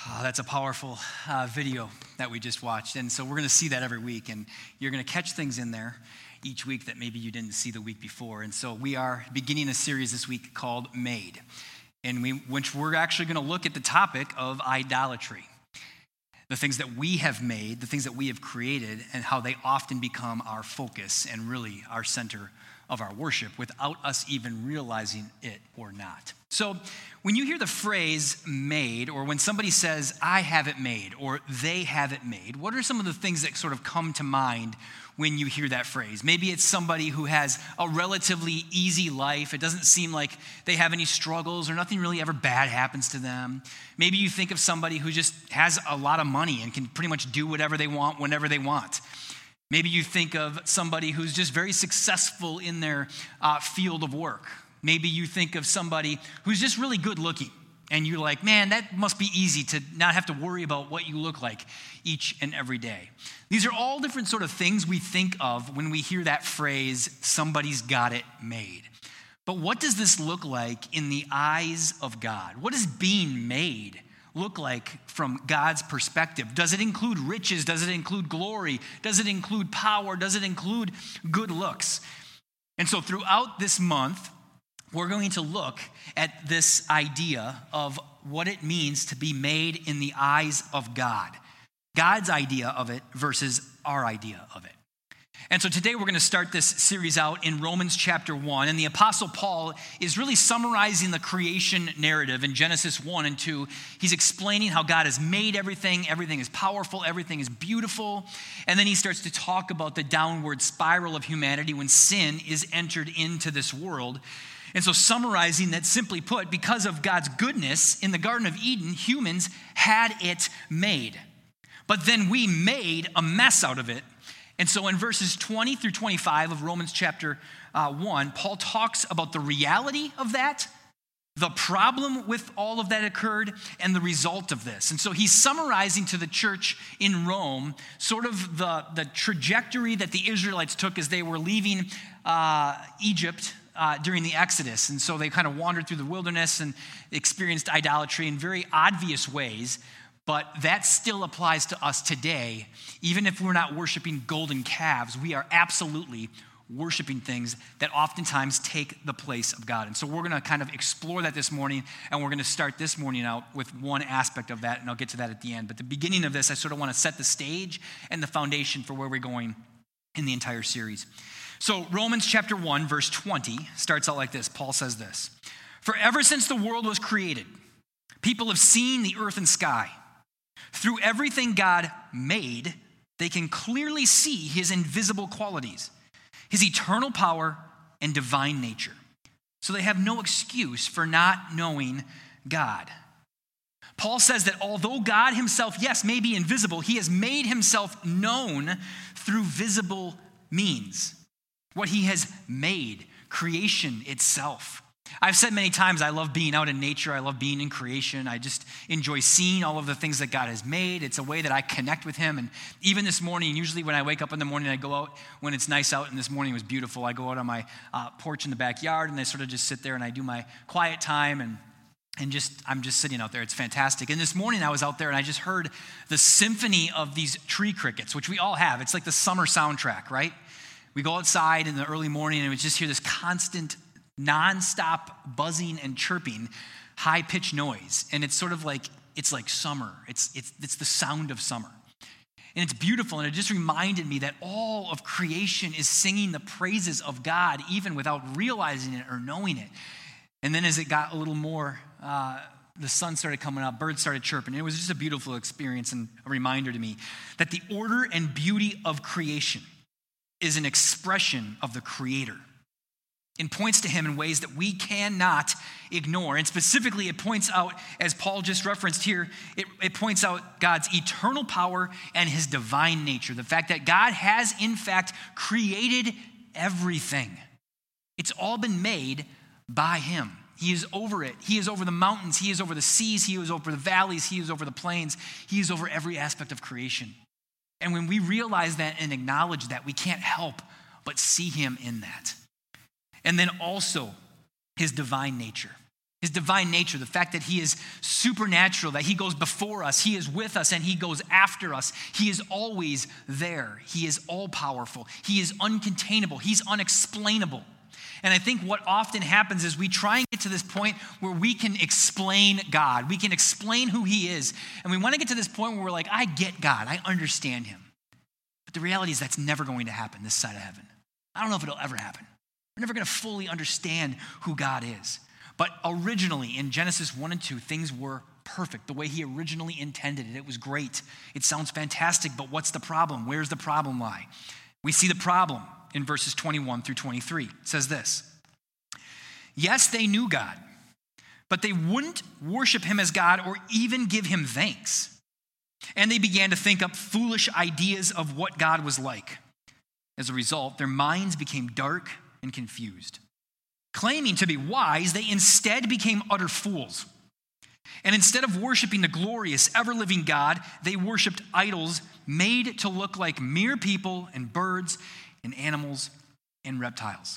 Oh, that's a powerful video that we just watched. And so we're going to see that every week. And you're going to catch things in there each week that maybe you didn't see the week before. And so we are beginning a series this week called Made, which we're actually going to look at the topic of idolatry. The things that we have made, the things that we have created, and how they often become our focus and really our center of our worship without us even realizing it or not. So when you hear the phrase made, or when somebody says, I have it made, or they have it made, what are some of the things that sort of come to mind when you hear that phrase? Maybe it's somebody who has a relatively easy life. It doesn't seem like they have any struggles or nothing really ever bad happens to them. Maybe you think of somebody who just has a lot of money and can pretty much do whatever they want whenever they want. Maybe you think of somebody who's just very successful in their field of work. Maybe you think of somebody who's just really good looking, and you're like, man, that must be easy to not have to worry about what you look like each and every day. These are all different sort of things we think of when we hear that phrase, somebody's got it made. But what does this look like in the eyes of God? What does being made look like from God's perspective? Does it include riches? Does it include glory? Does it include power? Does it include good looks? And so throughout this month, we're going to look at this idea of what it means to be made in the eyes of God. God's idea of it versus our idea of it. And so today we're going to start this series out in Romans chapter 1. And the Apostle Paul is really summarizing the creation narrative in Genesis 1 and 2. He's explaining how God has made everything. Everything is powerful. Everything is beautiful. And then he starts to talk about the downward spiral of humanity when sin is entered into this world. And so summarizing that, simply put, because of God's goodness in the Garden of Eden, humans had it made. But then we made a mess out of it. And so in verses 20 through 25 of Romans chapter 1, Paul talks about the reality of that, the problem with all of that occurred, and the result of this. And so he's summarizing to the church in Rome sort of the trajectory that the Israelites took as they were leaving Egypt during the Exodus. And so they kind of wandered through the wilderness and experienced idolatry in very obvious ways. But that still applies to us today. Even if we're not worshiping golden calves, we are absolutely worshiping things that oftentimes take the place of God. And so we're going to kind of explore that this morning, and we're going to start this morning out with one aspect of that, and I'll get to that at the end. But the beginning of this, I sort of want to set the stage and the foundation for where we're going in the entire series. So Romans chapter 1, verse 20 starts out like this. Paul says this: "For ever since the world was created, people have seen the earth and sky. Through everything God made, they can clearly see his invisible qualities, his eternal power and divine nature. So they have no excuse for not knowing God." Paul says that although God himself, yes, may be invisible, he has made himself known through visible means. What he has made, creation itself. I've said many times, I love being out in nature. I love being in creation. I just enjoy seeing all of the things that God has made. It's a way that I connect with him. And even this morning, usually when I wake up in the morning, I go out when it's nice out, and this morning was beautiful. I go out on my porch in the backyard, and I sort of just sit there and I do my quiet time, and I'm just sitting out there. It's fantastic. And this morning I was out there and I just heard the symphony of these tree crickets, which we all have. It's like the summer soundtrack, right? We go outside in the early morning and we just hear this constant nonstop buzzing and chirping, high-pitched noise. And it's sort of like, it's like summer. It's the sound of summer. And it's beautiful. And it just reminded me that all of creation is singing the praises of God, even without realizing it or knowing it. And then as it got a little more, the sun started coming up, birds started chirping. And it was just a beautiful experience and a reminder to me that the order and beauty of creation is an expression of the Creator. It points to him in ways that we cannot ignore. And specifically, it points out, as Paul just referenced here, it points out God's eternal power and his divine nature. The fact that God has, in fact, created everything. It's all been made by him. He is over it. He is over the mountains. He is over the seas. He is over the valleys. He is over the plains. He is over every aspect of creation. And when we realize that and acknowledge that, we can't help but see him in that. And then also his divine nature. His divine nature, the fact that he is supernatural, that he goes before us, he is with us, and he goes after us. He is always there. He is all-powerful. He is uncontainable. He's unexplainable. And I think what often happens is we try and get to this point where we can explain God. We can explain who he is. And we want to get to this point where we're like, I get God. I understand him. But the reality is that's never going to happen this side of heaven. I don't know if it'll ever happen. We're never going to fully understand who God is. But originally in Genesis 1 and 2, things were perfect the way he originally intended it. It was great. It sounds fantastic, but what's the problem? Where's the problem lie? We see the problem in verses 21 through 23. It says this: yes, they knew God, but they wouldn't worship him as God or even give him thanks. And they began to think up foolish ideas of what God was like. As a result, their minds became dark and confused. Claiming to be wise, they instead became utter fools. And instead of worshiping the glorious, ever-living God, they worshiped idols made to look like mere people and birds and animals and reptiles.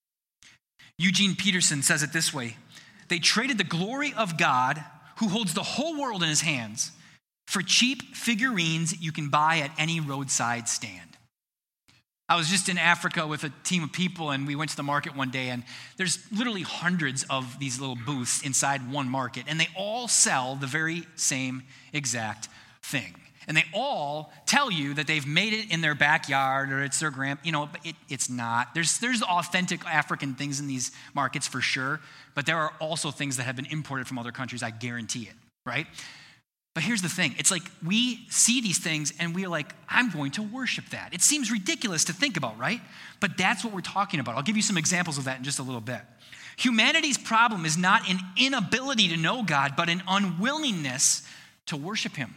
Eugene Peterson says it this way: they traded the glory of God, who holds the whole world in his hands, for cheap figurines you can buy at any roadside stand. I was just in Africa with a team of people, and we went to the market one day, and there's literally hundreds of these little booths inside one market, and they all sell the very same exact thing. And they all tell you that they've made it in their backyard or it's their but it's not. There's authentic African things in these markets for sure, but there are also things that have been imported from other countries, I guarantee it, right? But here's the thing. It's like we see these things and we're like, I'm going to worship that. It seems ridiculous to think about, right? But that's what we're talking about. I'll give you some examples of that in just a little bit. Humanity's problem is not an inability to know God, but an unwillingness to worship him.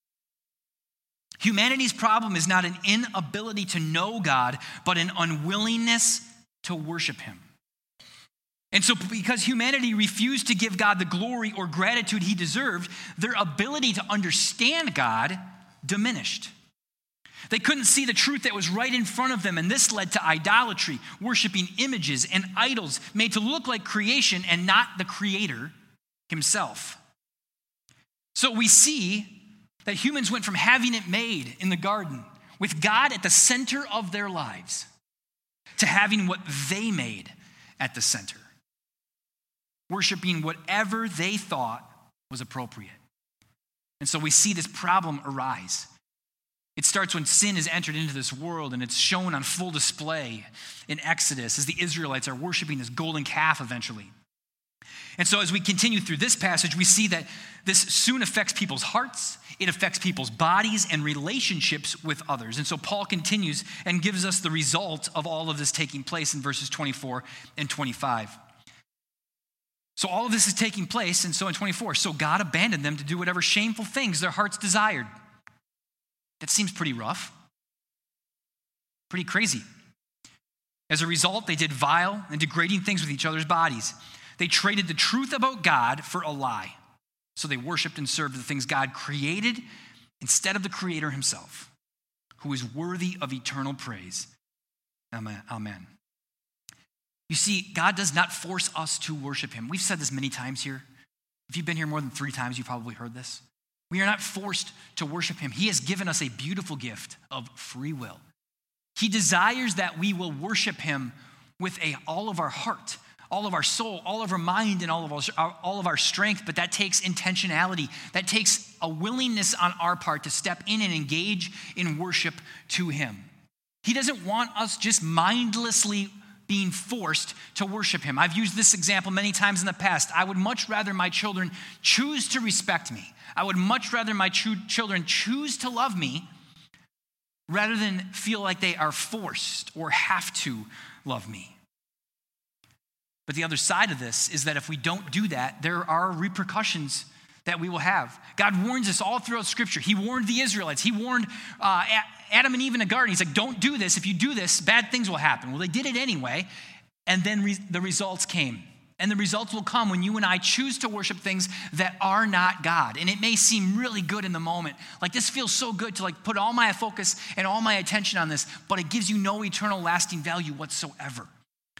Humanity's problem is not an inability to know God, but an unwillingness to worship him. And so because humanity refused to give God the glory or gratitude he deserved, their ability to understand God diminished. They couldn't see the truth that was right in front of them, and this led to idolatry, worshiping images and idols made to look like creation and not the Creator himself. So we see that humans went from having it made in the garden with God at the center of their lives to having what they made at the center, worshiping whatever they thought was appropriate. And so we see this problem arise. It starts when sin is entered into this world, and it's shown on full display in Exodus as the Israelites are worshiping this golden calf eventually. And so as we continue through this passage, we see that this soon affects people's hearts, it affects people's bodies and relationships with others. And so Paul continues and gives us the result of all of this taking place in verses 24 and 25. So all of this is taking place, and so in 24, so God abandoned them to do whatever shameful things their hearts desired. That seems pretty rough, pretty crazy. As a result, they did vile and degrading things with each other's bodies. They traded the truth about God for a lie. So they worshiped and served the things God created instead of the Creator himself, who is worthy of eternal praise. Amen. You see, God does not force us to worship him. We've said this many times here. If you've been here more than 3 times, you've probably heard this. We are not forced to worship him. He has given us a beautiful gift of free will. He desires that we will worship him with all of our heart, all of our soul, all of our mind, and all of our strength, but that takes intentionality. That takes a willingness on our part to step in and engage in worship to him. He doesn't want us just mindlessly being forced to worship him. I've used this example many times in the past. I would much rather my children choose to respect me. I would much rather my children choose to love me rather than feel like they are forced or have to love me. But the other side of this is that if we don't do that, there are repercussions that we will have. God warns us all throughout Scripture. He warned the Israelites. He warned Adam and Eve in the garden. He's like, don't do this. If you do this, bad things will happen. Well, they did it anyway, and then the results came. And the results will come when you and I choose to worship things that are not God. And it may seem really good in the moment. Like, this feels so good to put all my focus and all my attention on this, but it gives you no eternal lasting value whatsoever.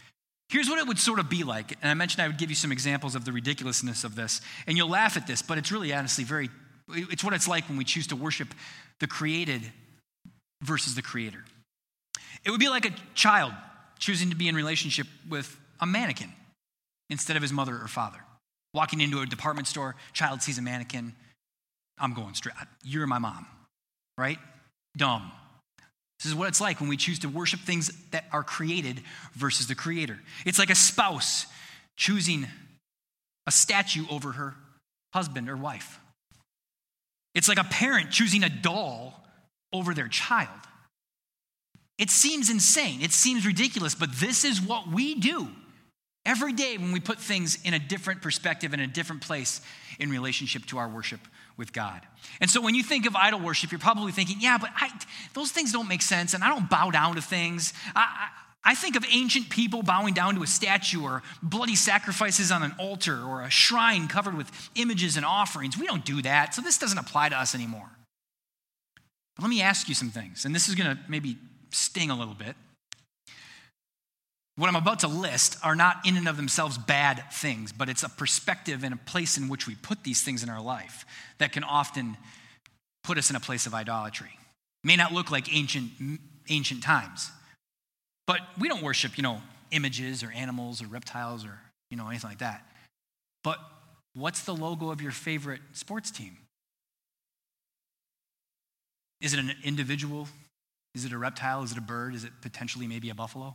Here's what it would sort of be like. And I mentioned I would give you some examples of the ridiculousness of this. And you'll laugh at this, but it's really honestly it's what it's like when we choose to worship the created versus the creator. It would be like a child choosing to be in relationship with a mannequin instead of his mother or father. Walking into a department store, child sees a mannequin. I'm going straight. You're my mom, right? Dumb. This is what it's like when we choose to worship things that are created versus the creator. It's like a spouse choosing a statue over her husband or wife. It's like a parent choosing a doll over their child. It seems insane. It seems ridiculous, but this is what we do every day when we put things in a different perspective, in a different place in relationship to our worship with God. And so when you think of idol worship, you're probably thinking, yeah, but those things don't make sense, and I don't bow down to things. I think of ancient people bowing down to a statue or bloody sacrifices on an altar or a shrine covered with images and offerings. We don't do that, so this doesn't apply to us anymore. But let me ask you some things, and this is going to maybe sting a little bit. What I'm about to list are not in and of themselves bad things, but it's a perspective and a place in which we put these things in our life that can often put us in a place of idolatry. It may not look like ancient times, but we don't worship, images or animals or reptiles or, anything like that. But what's the logo of your favorite sports team? Is it an individual? Is it a reptile? Is it a bird? Is it potentially maybe a buffalo?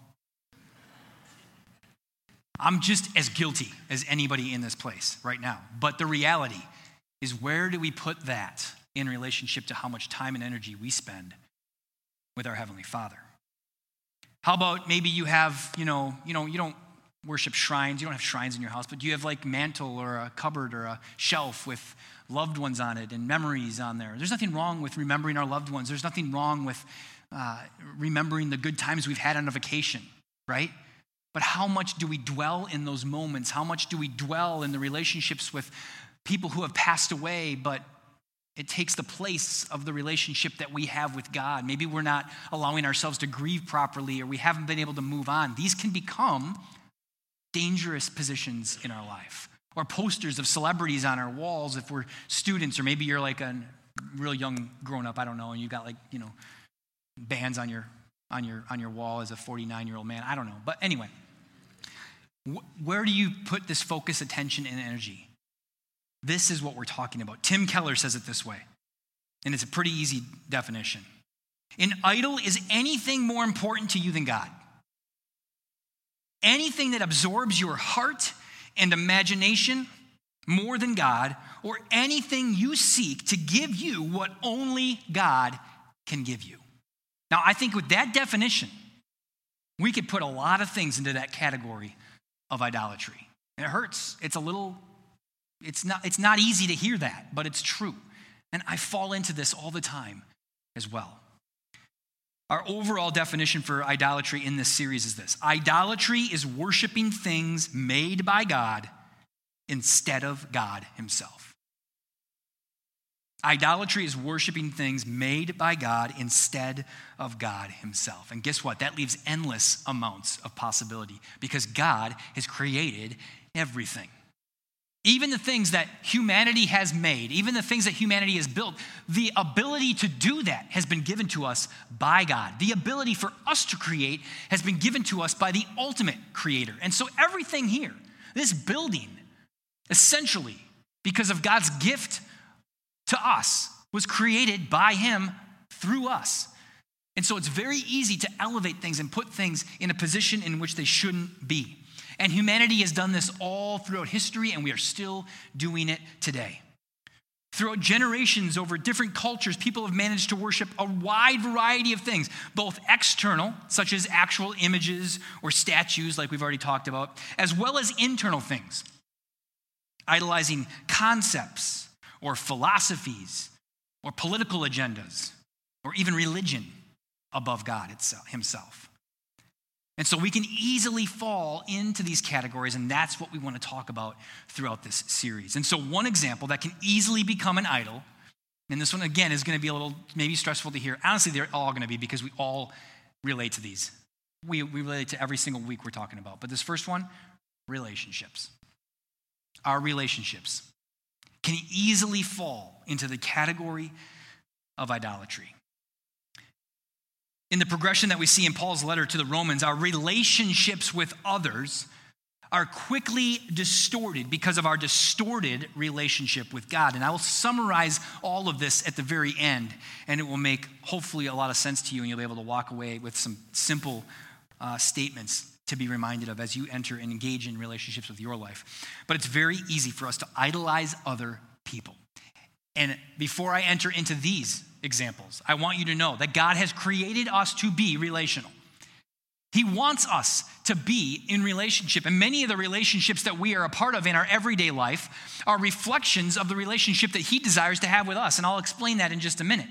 I'm just as guilty as anybody in this place right now. But the reality is, where do we put that in relationship to how much time and energy we spend with our Heavenly Father? How about maybe you have, you don't worship shrines. You don't have shrines in your house, but do you have like mantle or a cupboard or a shelf with loved ones on it and memories on there? There's nothing wrong with remembering our loved ones. There's nothing wrong with remembering the good times we've had on a vacation, right? But how much do we dwell in those moments? How much do we dwell in the relationships with people who have passed away, but it takes the place of the relationship that we have with God? Maybe we're not allowing ourselves to grieve properly, or we haven't been able to move on. These can become dangerous positions in our life. Or posters of celebrities on our walls if we're students, or maybe you're like a real young grown-up, I don't know, and you've got bands on your wall as a 49-year-old man. I don't know. But anyway, where do you put this focus, attention, and energy? This is what we're talking about. Tim Keller says it this way, and it's a pretty easy definition. An idol is anything more important to you than God. Anything that absorbs your heart and imagination more than God, or anything you seek to give you what only God can give you. Now, I think with that definition, we could put a lot of things into that category of idolatry. And it hurts. It's not easy to hear that, but it's true. And I fall into this all the time as well. Our overall definition for idolatry in this series is this: idolatry is worshiping things made by God instead of God himself. Idolatry is worshiping things made by God instead of God himself. And guess what? That leaves endless amounts of possibility, because God has created everything. Even the things that humanity has made, even the things that humanity has built, the ability to do that has been given to us by God. The ability for us to create has been given to us by the ultimate creator. And so everything here, this building, essentially, because of God's gift to us, was created by him through us. And so it's very easy to elevate things and put things in a position in which they shouldn't be. And humanity has done this all throughout history, and we are still doing it today. Throughout generations, over different cultures, people have managed to worship a wide variety of things, both external, such as actual images or statues, like we've already talked about, as well as internal things, idolizing concepts or philosophies or political agendas or even religion above God himself. And so we can easily fall into these categories, and that's what we want to talk about throughout this series. And so one example that can easily become an idol, and this one, again, is going to be a little maybe stressful to hear. Honestly, they're all going to be, because we all relate to these. we relate to every single week we're talking about. But this first one, relationships. Our relationships can easily fall into the category of idolatry. In the progression that we see in Paul's letter to the Romans, our relationships with others are quickly distorted because of our distorted relationship with God. And I will summarize all of this at the very end, and it will make hopefully a lot of sense to you, and you'll be able to walk away with some simple statements to be reminded of as you enter and engage in relationships with your life. But it's very easy for us to idolize other people. And before I enter into these examples, I want you to know that God has created us to be relational. He wants us to be in relationship. And many of the relationships that we are a part of in our everyday life are reflections of the relationship that he desires to have with us. And I'll explain that in just a minute.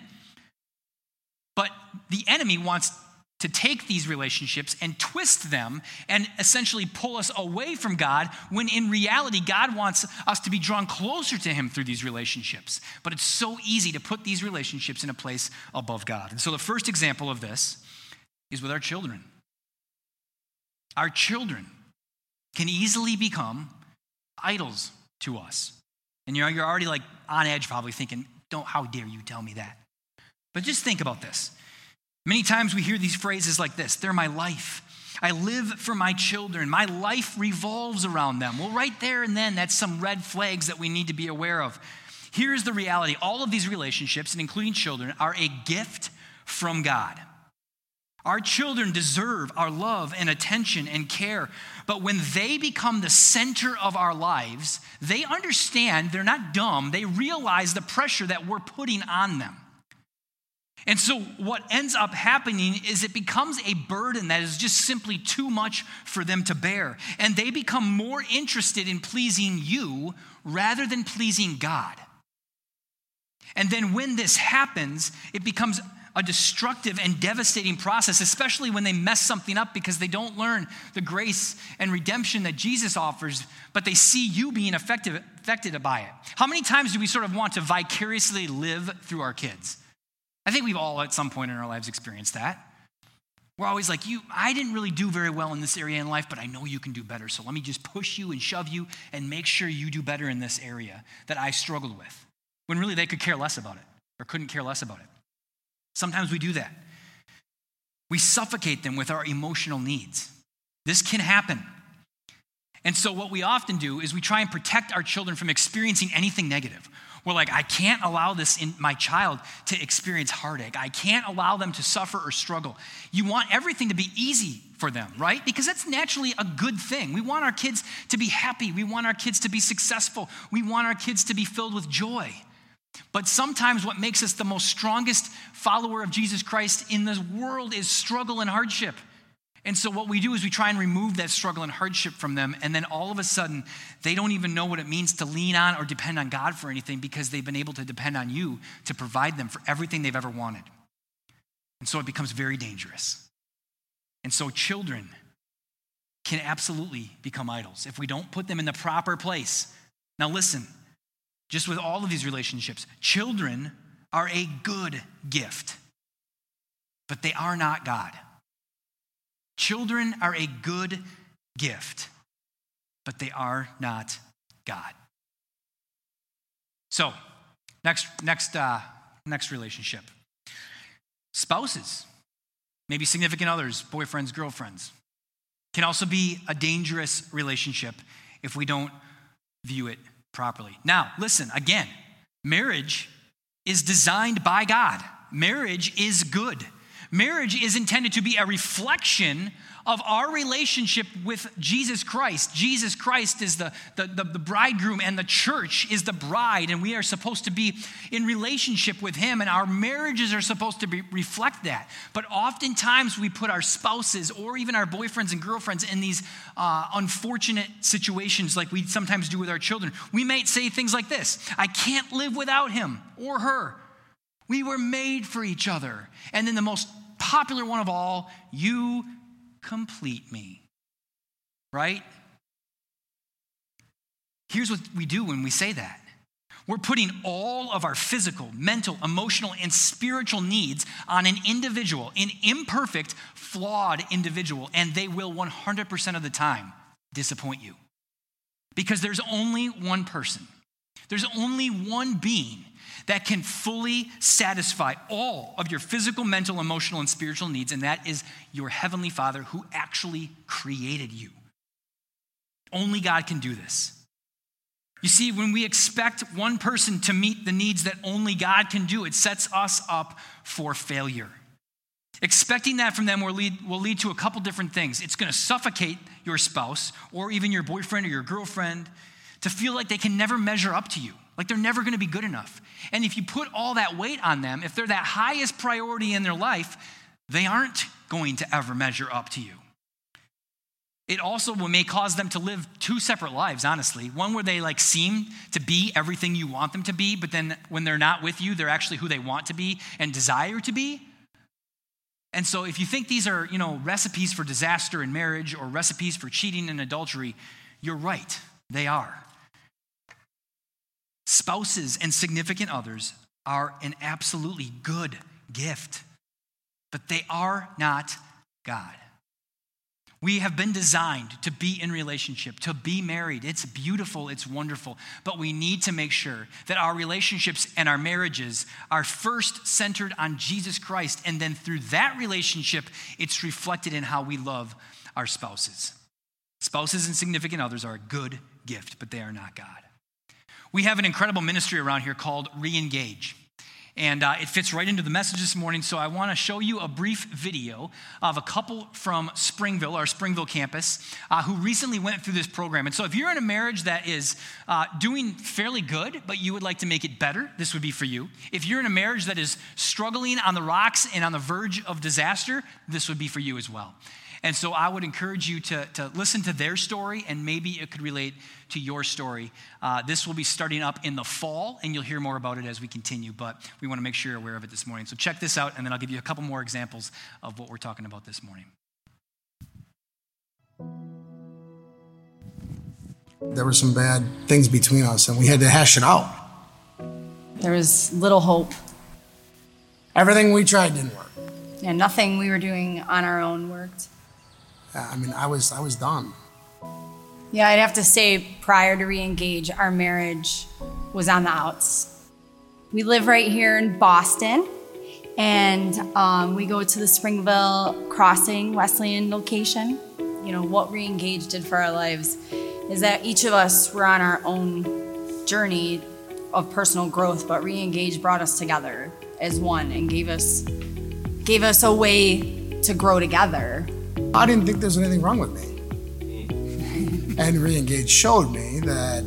But the enemy wants to take these relationships and twist them and essentially pull us away from God, when in reality, God wants us to be drawn closer to him through these relationships. But it's so easy to put these relationships in a place above God. And so the first example of this is with our children. Our children can easily become idols to us. And you're already like on edge, probably thinking, how dare you tell me that? But just think about this. Many times we hear these phrases like this: they're my life. I live for my children. My life revolves around them. Well, right there and then, that's some red flags that we need to be aware of. Here's the reality. All of these relationships, and including children, are a gift from God. Our children deserve our love and attention and care. But when they become the center of our lives, they understand, they're not dumb, they realize the pressure that we're putting on them. And so what ends up happening is it becomes a burden that is just simply too much for them to bear. And they become more interested in pleasing you rather than pleasing God. And then when this happens, it becomes a destructive and devastating process, especially when they mess something up because they don't learn the grace and redemption that Jesus offers, but they see you being affected by it. How many times do we sort of want to vicariously live through our kids? I think we've all at some point in our lives experienced that. We're always like, I didn't really do very well in this area in life, but I know you can do better. So let me just push you and shove you and make sure you do better in this area that I struggled with. When really they could care less about it or couldn't care less about it. Sometimes we do that. We suffocate them with our emotional needs. This can happen. And so what we often do is we try and protect our children from experiencing anything negative. We're like, I can't allow this in my child to experience heartache. I can't allow them to suffer or struggle. You want everything to be easy for them, right? Because that's naturally a good thing. We want our kids to be happy. We want our kids to be successful. We want our kids to be filled with joy. But sometimes what makes us the most strongest follower of Jesus Christ in this world is struggle and hardship. And so what we do is we try and remove that struggle and hardship from them, and then all of a sudden, they don't even know what it means to lean on or depend on God for anything because they've been able to depend on you to provide them for everything they've ever wanted. And so it becomes very dangerous. And so children can absolutely become idols if we don't put them in the proper place. Now listen, just with all of these relationships, children are a good gift, but they are not God. Children are a good gift, but they are not God. So, next relationship. Spouses, maybe significant others, boyfriends, girlfriends, can also be a dangerous relationship if we don't view it properly. Now, listen, again, marriage is designed by God. Marriage is good. Marriage is intended to be a reflection of our relationship with Jesus Christ. Jesus Christ is the bridegroom, and the church is the bride, and we are supposed to be in relationship with him, and our marriages are supposed to reflect that. But oftentimes we put our spouses or even our boyfriends and girlfriends in these unfortunate situations like we sometimes do with our children. We might say things like this: I can't live without him or her. We were made for each other. And then the most popular one of all, you complete me, right? Here's what we do when we say that. We're putting all of our physical, mental, emotional, and spiritual needs on an individual, an imperfect, flawed individual, and they will 100% of the time disappoint you. Because there's only one person, there's only one being that can fully satisfy all of your physical, mental, emotional, and spiritual needs, and that is your Heavenly Father who actually created you. Only God can do this. You see, when we expect one person to meet the needs that only God can do, it sets us up for failure. Expecting that from them will lead to a couple different things. It's going to suffocate your spouse or even your boyfriend or your girlfriend to feel like they can never measure up to you, like they're never going to be good enough. And if you put all that weight on them, if they're that highest priority in their life, they aren't going to ever measure up to you. It also may cause them to live two separate lives, honestly. One where they seem to be everything you want them to be, but then when they're not with you, they're actually who they want to be and desire to be. And so if you think these are, recipes for disaster in marriage or recipes for cheating and adultery, you're right. They are. Spouses and significant others are an absolutely good gift, but they are not God. We have been designed to be in relationship, to be married. It's beautiful, it's wonderful, but we need to make sure that our relationships and our marriages are first centered on Jesus Christ, and then through that relationship, it's reflected in how we love our spouses. Spouses and significant others are a good gift, but they are not God. We have an incredible ministry around here called Re-Engage. And it fits right into the message this morning, so I want to show you a brief video of a couple from Springville, our Springville campus, who recently went through this program. And so if you're in a marriage that is doing fairly good, but you would like to make it better, this would be for you. If you're in a marriage that is struggling on the rocks and on the verge of disaster, this would be for you as well. And so I would encourage you to listen to their story, and maybe it could relate to your story. This will be starting up in the fall, and you'll hear more about it as we continue, but we want to make sure you're aware of it this morning. So check this out, and then I'll give you a couple more examples of what we're talking about this morning. There were some bad things between us, and we had to hash it out. There was little hope. Everything we tried didn't work. And nothing we were doing on our own worked. I was done. Yeah, I'd have to say prior to Re-Engage, our marriage was on the outs. We live right here in Boston, and we go to the Springville Crossing Wesleyan location. What Re-Engage did for our lives is that each of us were on our own journey of personal growth, but Re-Engage brought us together as one and gave us a way to grow together. I didn't think there was anything wrong with me. And Re-Engage showed me that,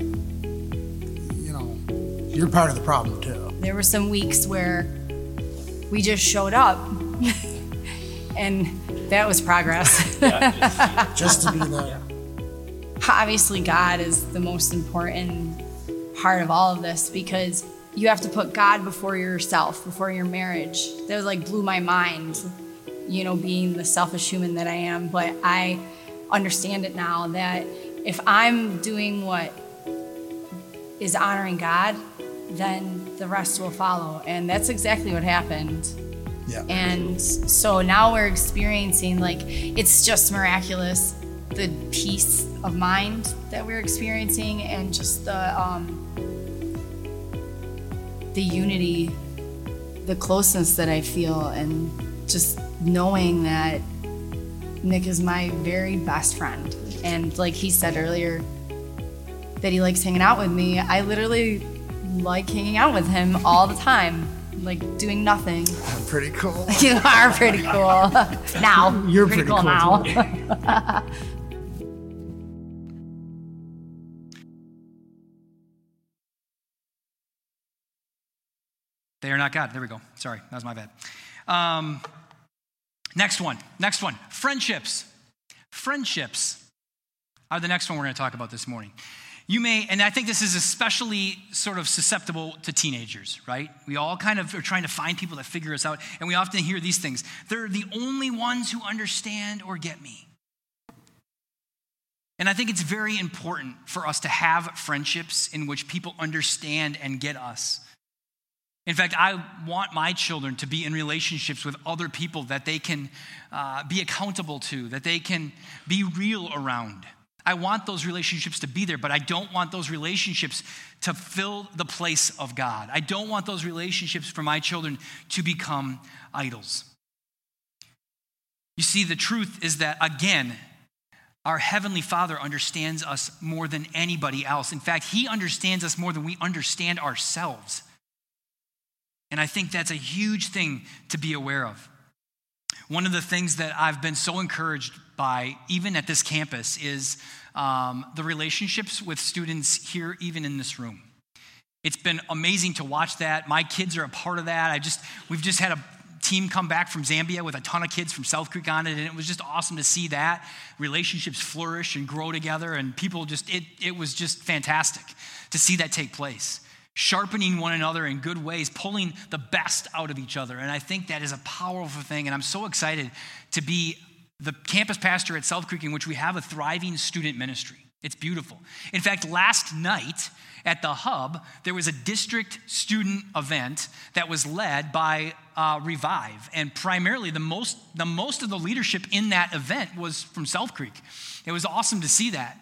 you're part of the problem too. There were some weeks where we just showed up, and that was progress. Just to be there. Obviously, God is the most important part of all of this, because you have to put God before yourself, before your marriage. That blew my mind, being the selfish human that I am. But I understand it now that if I'm doing what is honoring God, then the rest will follow. And that's exactly what happened. Yeah. And so now we're experiencing, it's just miraculous, the peace of mind that we're experiencing, and just the unity, the closeness that I feel, and just knowing that Nick is my very best friend. And like he said earlier, that he likes hanging out with me. I literally like hanging out with him all the time, doing nothing. I'm pretty cool. You are pretty cool. Now. You're pretty cool now. They are not God. There we go. Sorry, that was my bad. Next one. Friendships. Friendships are the next one we're going to talk about this morning. You may, and I think this is especially sort of susceptible to teenagers, right? We all kind of are trying to find people that figure us out, and we often hear these things. They're the only ones who understand or get me. And I think it's very important for us to have friendships in which people understand and get us. In fact, I want my children to be in relationships with other people that they can be accountable to, that they can be real around. I want those relationships to be there, but I don't want those relationships to fill the place of God. I don't want those relationships for my children to become idols. You see, the truth is that, again, our Heavenly Father understands us more than anybody else. In fact, He understands us more than we understand ourselves. And I think that's a huge thing to be aware of. One of the things that I've been so encouraged by, even at this campus, is the relationships with students here, even in this room. It's been amazing to watch that. My kids are a part of that. We've just had a team come back from Zambia with a ton of kids from South Creek on it, and it was just awesome to see that. Relationships flourish and grow together, and people it was just fantastic to see that take place. Sharpening one another in good ways, pulling the best out of each other. And I think that is a powerful thing. And I'm so excited to be the campus pastor at South Creek, in which we have a thriving student ministry. It's beautiful. In fact, last night at the Hub, there was a district student event that was led by Revive. And primarily the most of the leadership in that event was from South Creek. It was awesome to see that.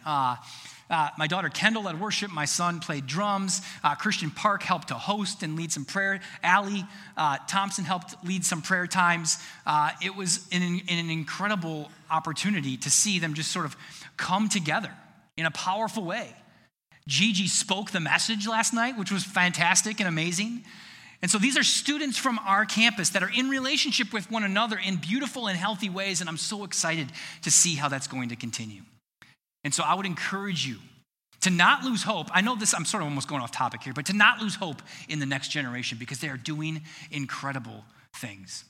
My daughter Kendall led worship. My son played drums. Christian Park helped to host and lead some prayer. Allie Thompson helped lead some prayer times. It was an incredible opportunity to see them just sort of come together in a powerful way. Gigi spoke the message last night, which was fantastic and amazing. And so these are students from our campus that are in relationship with one another in beautiful and healthy ways, and I'm so excited to see how that's going to continue. And so I would encourage you to not lose hope. I know this, I'm sort of almost going off topic here, but to not lose hope in the next generation, because they are doing incredible things.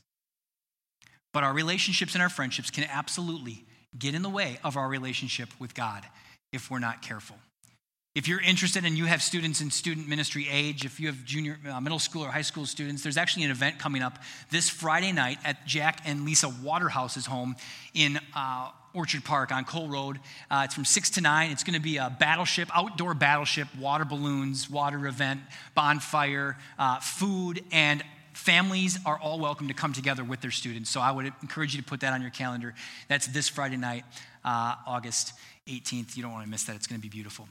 But our relationships and our friendships can absolutely get in the way of our relationship with God if we're not careful. If you're interested and you have students in student ministry age, if you have junior, middle school or high school students, there's actually an event coming up this Friday night at Jack and Lisa Waterhouse's home in Orchard Park on Cole Road. It's from 6 to 9. It's going to be a outdoor battleship, water balloons, water event, bonfire, food, and families are all welcome to come together with their students. So I would encourage you to put that on your calendar. That's this Friday night, August 18th. You don't want to miss that. It's going to be beautiful.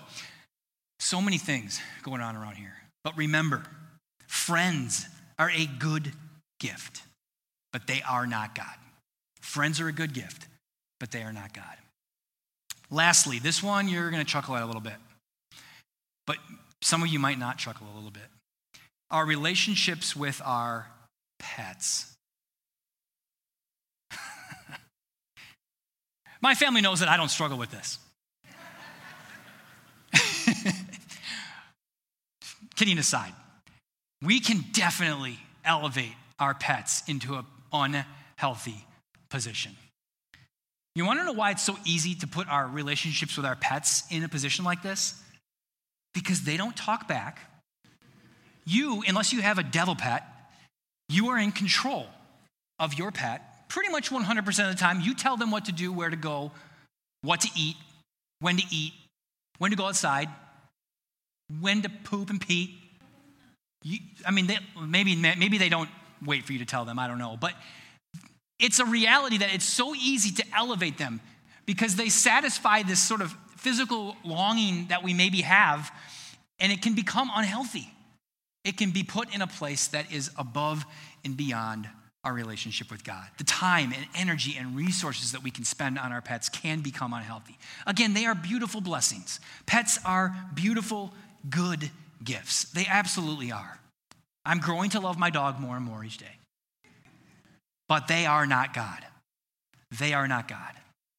So many things going on around here. But remember, friends are a good gift, but they are not God. Friends are a good gift, but they are not God. Lastly, this one you're going to chuckle at a little bit, but some of you might not chuckle a little bit. Our relationships with our pets. My family knows that I don't struggle with this. Kidding aside, we can definitely elevate our pets into an unhealthy position. You want to know why it's so easy to put our relationships with our pets in a position like this? Because they don't talk back. Unless you have a devil pet, you are in control of your pet pretty much 100% of the time. You tell them what to do, where to go, what to eat, when to go outside, when to poop and pee. Maybe they don't wait for you to tell them, I don't know. But it's a reality that it's so easy to elevate them because they satisfy this sort of physical longing that we maybe have, and it can become unhealthy. It can be put in a place that is above and beyond our relationship with God. The time and energy and resources that we can spend on our pets can become unhealthy. Again, they are beautiful blessings. Pets are beautiful, good gifts. They absolutely are. I'm growing to love my dog more and more each day. But they are not God. They are not God.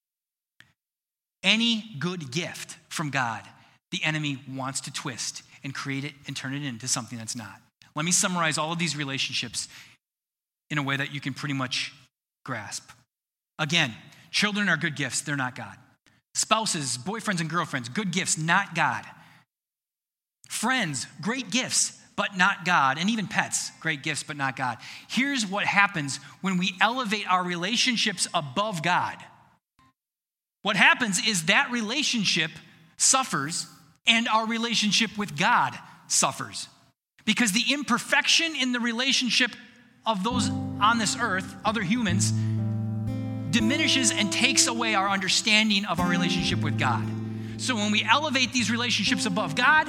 Any good gift from God, the enemy wants to twist and create it and turn it into something that's not. Let me summarize all of these relationships in a way that you can pretty much grasp. Again, children are good gifts, they're not God. Spouses, boyfriends and girlfriends, good gifts, not God. Friends, great gifts, but not God. And even pets, great gifts, but not God. Here's what happens when we elevate our relationships above God. what happens is that relationship suffers and our relationship with God suffers. Because the imperfection in the relationship of those on this earth, other humans, diminishes and takes away our understanding of our relationship with God. So when we elevate these relationships above God,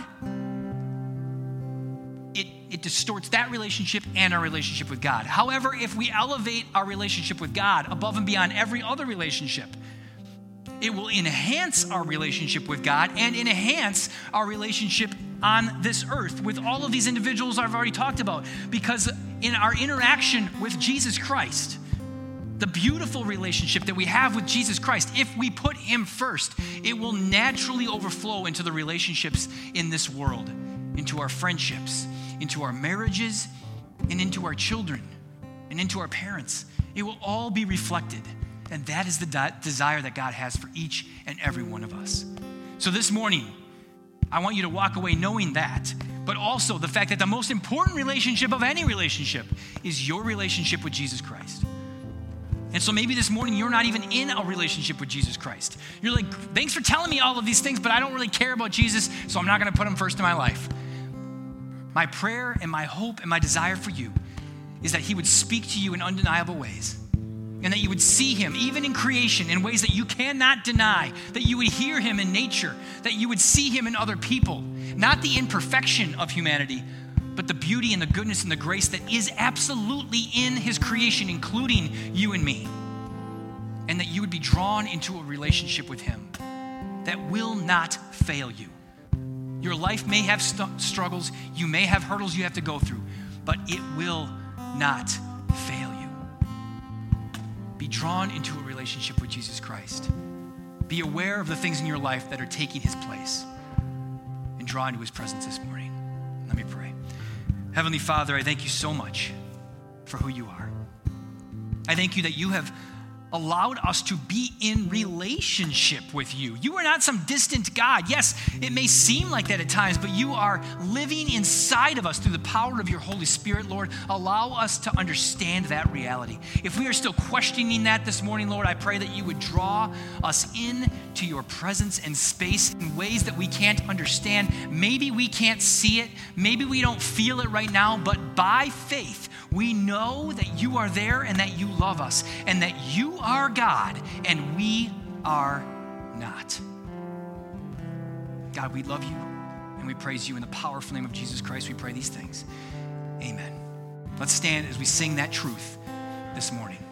it distorts that relationship and our relationship with God. However, if we elevate our relationship with God above and beyond every other relationship, it will enhance our relationship with God and enhance our relationship on this earth with all of these individuals I've already talked about. Because in our interaction with Jesus Christ, the beautiful relationship that we have with Jesus Christ, if we put him first, it will naturally overflow into the relationships in this world, into our friendships, into our marriages, and into our children, and into our parents. It will all be reflected. And that is the desire that God has for each and every one of us. So this morning, I want you to walk away knowing that, but also the fact that the most important relationship of any relationship is your relationship with Jesus Christ. And so maybe this morning you're not even in a relationship with Jesus Christ. You're like, thanks for telling me all of these things, but I don't really care about Jesus, so I'm not going to put him first in my life. My prayer and my hope and my desire for you is that he would speak to you in undeniable ways, and that you would see him even in creation in ways that you cannot deny, that you would hear him in nature, that you would see him in other people, not the imperfection of humanity, but the beauty and the goodness and the grace that is absolutely in his creation, including you and me. And that you would be drawn into a relationship with him that will not fail you. Your life may have struggles, you may have hurdles you have to go through, but it will not fail you. Be drawn into a relationship with Jesus Christ. Be aware of the things in your life that are taking his place, and draw into his presence this morning. Let me pray. Heavenly Father, I thank you so much for who you are. I thank you that you have allowed us to be in relationship with you. You are not some distant God. Yes, it may seem like that at times, but you are living inside of us through the power of your Holy Spirit, Lord. Allow us to understand that reality. If we are still questioning that this morning, Lord, I pray that you would draw us in to your presence and space in ways that we can't understand. Maybe we can't see it. Maybe we don't feel it right now, but by faith, we know that you are there and that you love us and that you are God and we are not. God, we love you and we praise you in the powerful name of Jesus Christ. We pray these things. Amen. Let's stand as we sing that truth this morning.